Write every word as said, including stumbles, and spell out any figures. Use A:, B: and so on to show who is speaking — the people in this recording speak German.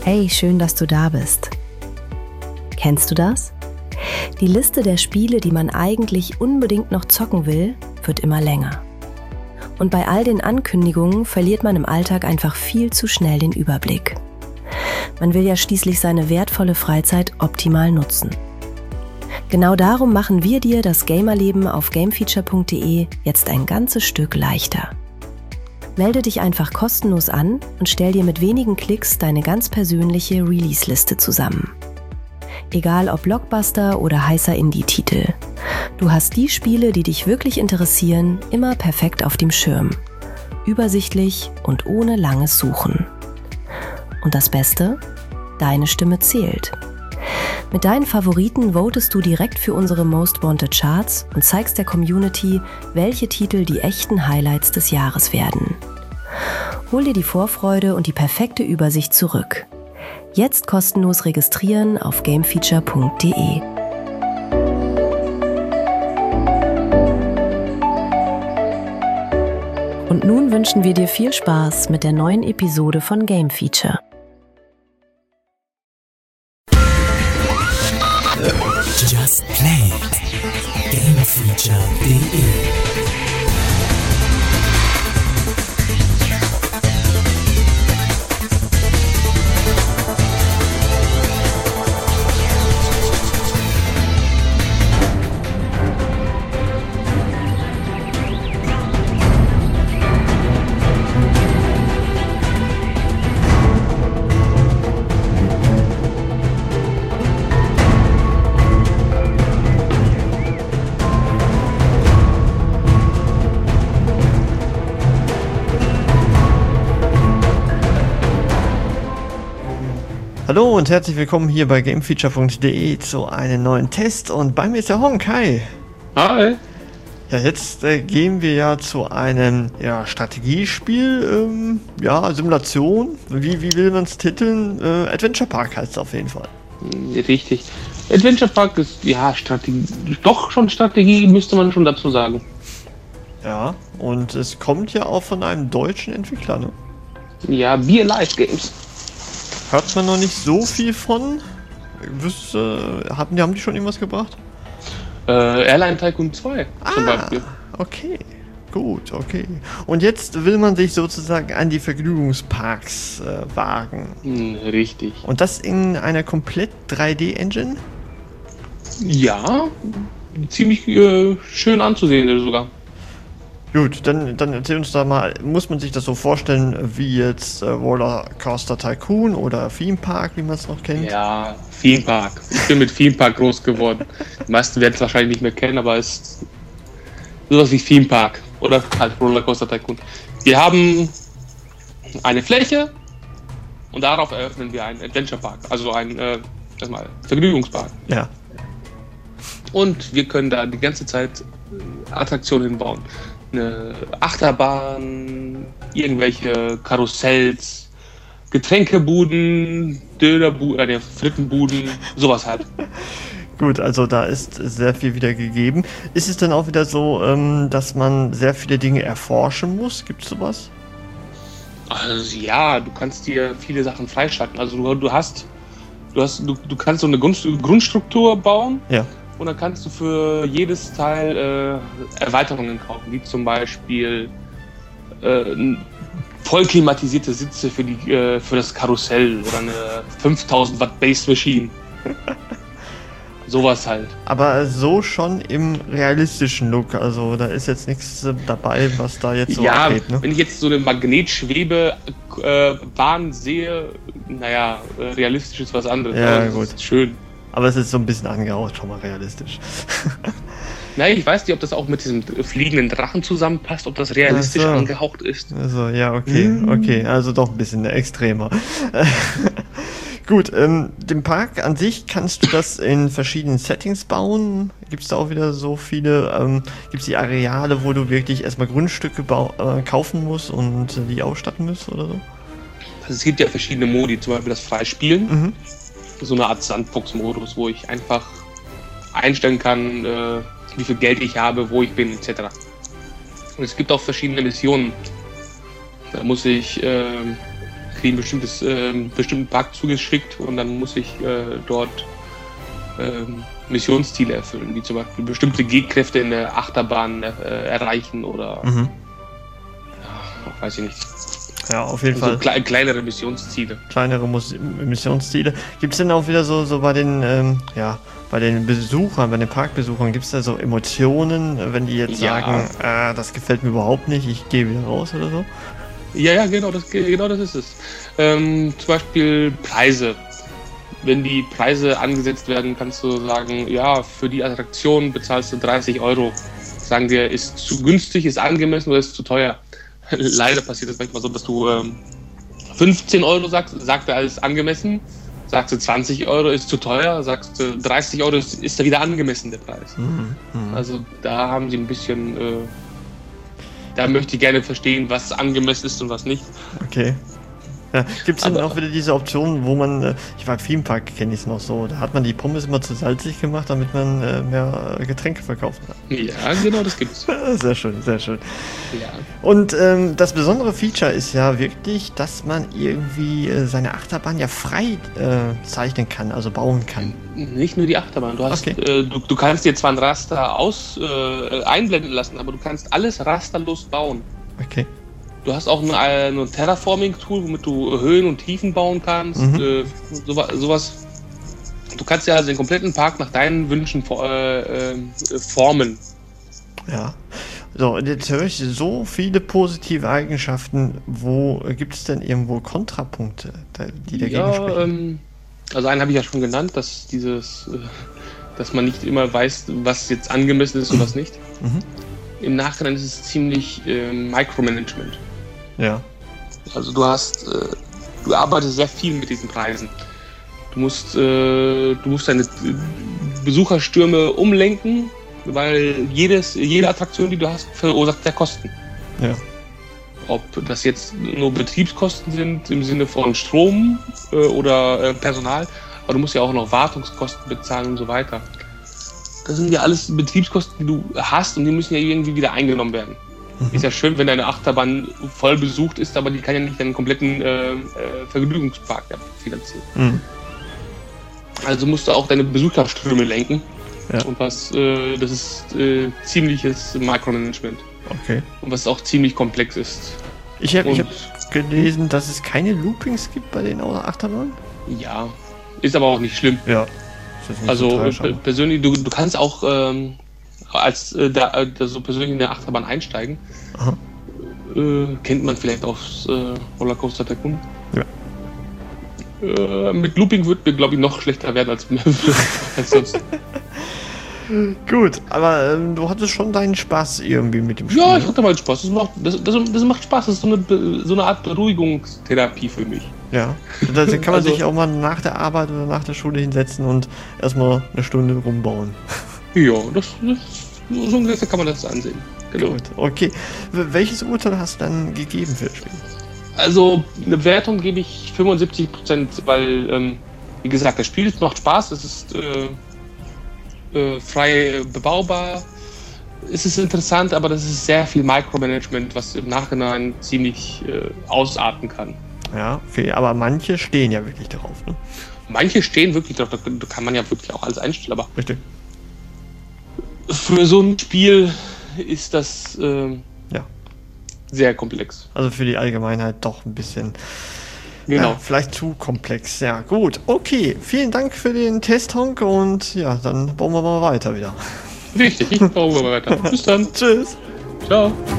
A: Hey, schön, dass du da bist. Kennst du das? Die Liste der Spiele, die man eigentlich unbedingt noch zocken will, wird immer länger. Und bei all den Ankündigungen verliert man im Alltag einfach viel zu schnell den Überblick. Man will ja schließlich seine wertvolle Freizeit optimal nutzen. Genau darum machen wir dir das Gamerleben auf gamefeature punkt de jetzt ein ganzes Stück leichter. Melde dich einfach kostenlos an und stell dir mit wenigen Klicks deine ganz persönliche Release-Liste zusammen. Egal ob Blockbuster oder heißer Indie-Titel. Du hast die Spiele, die dich wirklich interessieren, immer perfekt auf dem Schirm. Übersichtlich und ohne langes Suchen. Und das Beste? Deine Stimme zählt. Mit deinen Favoriten votest du direkt für unsere Most Wanted Charts und zeigst der Community, welche Titel die echten Highlights des Jahres werden. Hol dir die Vorfreude und die perfekte Übersicht zurück. Jetzt kostenlos registrieren auf gamefeature punkt de. Und nun wünschen wir dir viel Spaß mit der neuen Episode von Game Feature.
B: Just Play it. gamefeature punkt de
C: Hallo und herzlich willkommen hier bei gamefeature punkt de zu einem neuen Test und bei mir ist der Honk. Hi!
D: Hi!
C: Ja, jetzt äh, gehen wir ja zu einem ja, Strategiespiel, ähm, ja, Simulation, wie, wie will man es titeln? Äh, Adventure Park heißt es auf jeden Fall.
D: Richtig. Adventure Park ist, ja, Strategie, doch schon Strategie, müsste man schon dazu sagen.
C: Ja, und es kommt ja auch von einem deutschen Entwickler, ne?
D: Ja, Be Alive Games.
C: Hört man noch nicht so viel von. Wüsste, haben, die, haben die schon irgendwas gebracht?
D: Äh, Airline Tycoon zwei
C: ah,
D: zum Beispiel.
C: Okay, gut, okay. Und jetzt will man sich sozusagen an die Vergnügungsparks äh, wagen.
D: Hm, richtig.
C: Und das in einer komplett drei D-Engine?
D: Ja, ziemlich äh, schön anzusehen sogar.
C: Gut, dann, dann erzähl uns da mal, muss man sich das so vorstellen wie jetzt äh, Rollercoaster Tycoon oder Theme Park, wie man es noch kennt?
D: Ja, Theme Park. Ich bin mit Theme Park groß geworden. Die meisten werden es wahrscheinlich nicht mehr kennen, aber es ist sowas wie Theme Park oder halt Rollercoaster Tycoon. Wir haben eine Fläche und darauf eröffnen wir einen Adventure Park, also einen äh, erstmal Vergnügungspark.
C: Ja.
D: Und wir können da die ganze Zeit Attraktionen hinbauen. Eine Achterbahn, irgendwelche Karussells, Getränkebuden, Dönerbuden, äh, Frittenbuden, sowas halt.
C: Gut, also da ist sehr viel wieder gegeben. Ist es dann auch wieder so, ähm, dass man sehr viele Dinge erforschen muss? Gibt es sowas?
D: Also ja, du kannst dir viele Sachen freischalten. Also du, du hast, du hast, du, du kannst so eine Grund, Grundstruktur bauen.
C: Ja.
D: Und dann kannst du für jedes Teil äh, Erweiterungen kaufen, wie zum Beispiel äh, voll klimatisierte Sitze für, die, äh, für das Karussell oder eine fünftausend Watt Bass Machine. Sowas halt.
C: Aber so schon im realistischen Look, also da ist jetzt nichts dabei, was da jetzt so
D: ja,
C: abgeht, ne?
D: Wenn ich jetzt so eine Magnetschwebebahn äh, sehe, naja, realistisch ist was anderes.
C: Ja,
D: aber
C: gut.
D: Das ist schön.
C: Aber es ist so ein bisschen angehaucht, schon mal realistisch.
D: Nein, ich weiß nicht, ob das auch mit diesem fliegenden Drachen zusammenpasst, ob das realistisch
C: so.
D: angehaucht ist.
C: Also, ja, okay, okay, also doch ein bisschen extremer. Gut, ähm, den Park an sich, kannst du das in verschiedenen Settings bauen? Gibt es da auch wieder so viele, ähm, gibt es die Areale, wo du wirklich erstmal Grundstücke bau- äh, kaufen musst und äh, die ausstatten musst oder so?
D: Also es gibt ja verschiedene Modi, zum Beispiel das Freispielen.
C: Mhm.
D: So eine Art Sandbox-Modus, wo ich einfach einstellen kann, äh, wie viel Geld ich habe, wo ich bin, et cetera. Und es gibt auch verschiedene Missionen. Da muss ich äh, kriege einen bestimmtes, äh, bestimmten Park zugeschickt und dann muss ich äh, dort ähm, Missionsziele erfüllen, wie zum Beispiel bestimmte G-Kräfte in der Achterbahn äh, erreichen oder
C: Mhm.
D: ja, weiß ich nicht.
C: Ja, auf jeden
D: So
C: Fall.
D: kle kleinere Missionsziele.
C: Kleinere Mus Missionsziele. Gibt es denn auch wieder so, so bei den, ähm, ja, bei den Besuchern, bei den Parkbesuchern, gibt es da so Emotionen, wenn die jetzt
D: Ja.
C: sagen, äh, das gefällt mir überhaupt nicht, ich gehe wieder raus oder so?
D: Ja, ja, genau, das, genau das ist es. Ähm, zum Beispiel Preise. Wenn die Preise angesetzt werden, kannst du sagen, ja, für die Attraktion bezahlst du dreißig Euro. Sagen wir, ist zu günstig, ist angemessen oder ist zu teuer. Leider passiert es manchmal so, dass du ähm, fünfzehn Euro sagst, sagt er als angemessen. Sagst du zwanzig Euro ist zu teuer, sagst du dreißig Euro ist, ist da wieder angemessen der Preis.
C: Mhm. Mhm.
D: Also da haben sie ein bisschen, äh, da möchte ich gerne verstehen, was angemessen ist und was nicht.
C: Okay. Ja, gibt es denn
D: Aber-
C: auch wieder diese Option, wo man, äh, ich war im Themenpark, kenne ich es noch so, da hat man die Pommes immer zu salzig gemacht, damit man äh, mehr äh, Getränke verkaufen kann.
D: Ja, genau, das gibt's.
C: Sehr schön, sehr schön.
D: Ja.
C: Und ähm, das besondere Feature ist ja wirklich, dass man irgendwie äh, seine Achterbahn ja frei äh, zeichnen kann, also bauen kann.
D: Nicht nur die Achterbahn. Du, hast,
C: Okay.
D: äh, du, du kannst dir zwar ein Raster aus, äh, einblenden lassen, aber du kannst alles rasterlos bauen.
C: Okay.
D: Du hast auch ein, ein Terraforming-Tool, womit du Höhen und Tiefen bauen kannst.
C: Mhm.
D: Äh, sowas, sowas. Du kannst ja also den kompletten Park nach deinen Wünschen for, äh, äh, formen.
C: Ja. So, und jetzt höre ich so viele positive Eigenschaften. Wo äh, gibt es denn irgendwo Kontrapunkte, da- die dagegen
D: Ja,
C: sprechen?
D: ähm, also einen habe ich ja schon genannt, dass dieses, äh, dass man nicht immer weiß, was jetzt angemessen ist und was nicht.
C: Mhm.
D: Im Nachhinein ist es ziemlich äh, Micromanagement.
C: Ja.
D: Also du hast, äh, du arbeitest sehr viel mit diesen Preisen. Du musst, äh, du musst deine äh, Besucherstürme umlenken, weil jedes, jede Attraktion, die du hast, verursacht ja Kosten.
C: Ja.
D: Ob das jetzt nur Betriebskosten sind im Sinne von Strom äh, oder äh, Personal, aber du musst ja auch noch Wartungskosten bezahlen und so weiter. Das sind ja alles Betriebskosten, die du hast und die müssen ja irgendwie wieder eingenommen werden.
C: Mhm.
D: Ist ja schön, wenn deine Achterbahn voll besucht ist, aber die kann ja nicht deinen kompletten äh, äh, Vergnügungspark ja, finanzieren.
C: Mhm.
D: Also musst du auch deine Besucherströme lenken.
C: Ja.
D: Und was, äh, das ist äh, ziemliches Micromanagement.
C: Okay.
D: Und was auch ziemlich komplex ist.
C: Ich habe ich
D: Und-
C: hab gelesen, dass es keine Loopings gibt bei den Achterbahnen.
D: Ja, ist aber auch nicht schlimm.
C: Ja. Ist jetzt nicht
D: Also
C: so
D: äh,
C: tragisch, aber-
D: persönlich, du, du kannst auch ähm, als äh, da, äh, da so persönlich in der Achterbahn einsteigen.
C: Aha.
D: Äh, kennt man vielleicht aufs äh, Rollercoaster Tycoon.
C: Ja.
D: Äh, mit Looping wird mir, glaube ich, noch schlechter werden als, als sonst.
C: Gut, aber ähm, du hattest schon deinen Spaß irgendwie mit dem Spiel.
D: Ja, ich
C: ne?
D: hatte mal Spaß. Das macht, das, das, das macht Spaß. Das ist so eine, Be- so eine Art Beruhigungstherapie für mich.
C: Ja. Da da kann man
D: Also-
C: sich auch mal nach der Arbeit oder nach der Schule hinsetzen und erstmal eine Stunde rumbauen.
D: Ja, das, das so ungefähr kann man das ansehen. Genau.
C: Gut, okay. W- Welches Urteil hast du dann gegeben für das Spiel?
D: Also eine Wertung gebe ich fünfundsiebzig Prozent, weil, ähm, wie gesagt, das Spiel macht Spaß, es ist äh, äh, frei bebaubar, es ist interessant, aber das ist sehr viel Micromanagement, was im Nachhinein ziemlich äh, ausarten kann.
C: Ja, okay, aber manche stehen ja wirklich darauf, ne?
D: Manche stehen wirklich drauf, da da kann man ja wirklich auch alles einstellen, aber
C: Richtig.
D: für so ein Spiel ist das ähm,
C: Ja.
D: sehr komplex.
C: Also für die Allgemeinheit doch ein bisschen.
D: Genau.
C: Ja, vielleicht zu komplex. Ja, gut. Okay, vielen Dank für den Test, Honk. Und ja, dann bauen wir mal weiter wieder.
D: Richtig, ich baue weiter. Bis dann.
C: Tschüss.
D: Ciao.